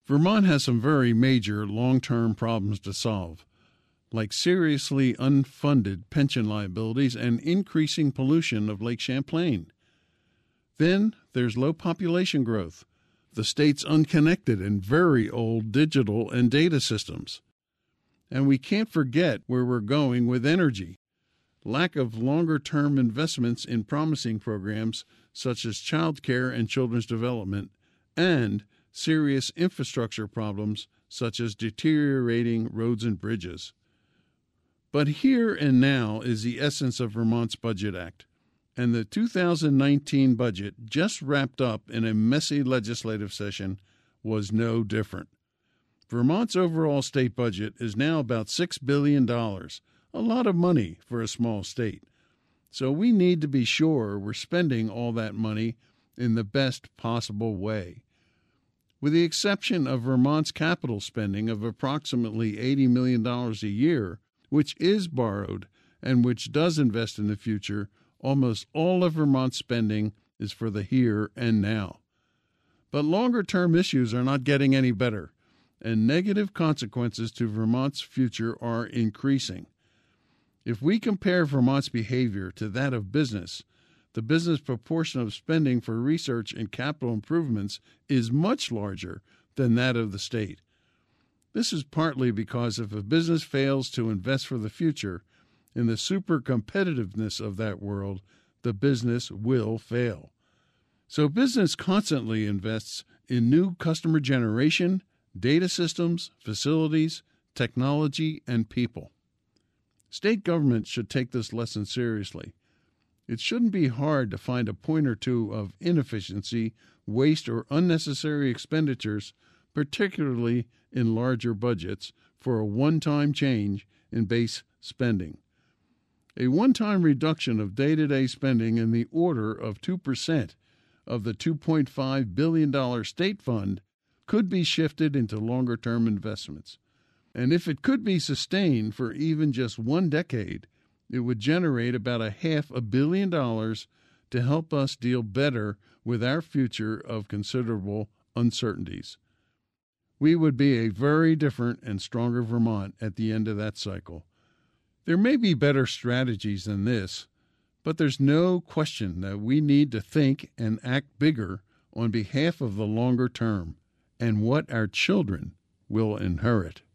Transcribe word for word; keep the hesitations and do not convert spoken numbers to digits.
Vermont has some very major long-term problems to solve, like seriously unfunded pension liabilities and increasing pollution of Lake Champlain. Then there's low population growth, the state's unconnected and very old digital and data systems. And we can't forget where we're going with energy. Lack of longer-term investments in promising programs such as child care and children's development, and serious infrastructure problems such as deteriorating roads and bridges. But here and now is the essence of Vermont's Budget Act, and the two thousand nineteen budget, just wrapped up in a messy legislative session, was no different. Vermont's overall state budget is now about six billion dollars, a lot of money for a small state. So we need to be sure we're spending all that money in the best possible way. With the exception of Vermont's capital spending of approximately eighty million dollars a year, which is borrowed and which does invest in the future, almost all of Vermont's spending is for the here and now. But longer-term issues are not getting any better, and negative consequences to Vermont's future are increasing. If we compare Vermont's behavior to that of business, the business proportion of spending for research and capital improvements is much larger than that of the state. This is partly because if a business fails to invest for the future, in the super competitiveness of that world, the business will fail. So business constantly invests in new customer generation, data systems, facilities, technology, and people. State government should take this lesson seriously. It shouldn't be hard to find a point or two of inefficiency, waste, or unnecessary expenditures, particularly in larger budgets, for a one-time change in base spending. A one-time reduction of day-to-day spending in the order of two percent of the two point five billion dollars state fund could be shifted into longer-term investments. And if it could be sustained for even just one decade, it would generate about a half a billion dollars to help us deal better with our future of considerable uncertainties. We would be a very different and stronger Vermont at the end of that cycle. There may be better strategies than this, but there's no question that we need to think and act bigger on behalf of the longer term and what our children will inherit.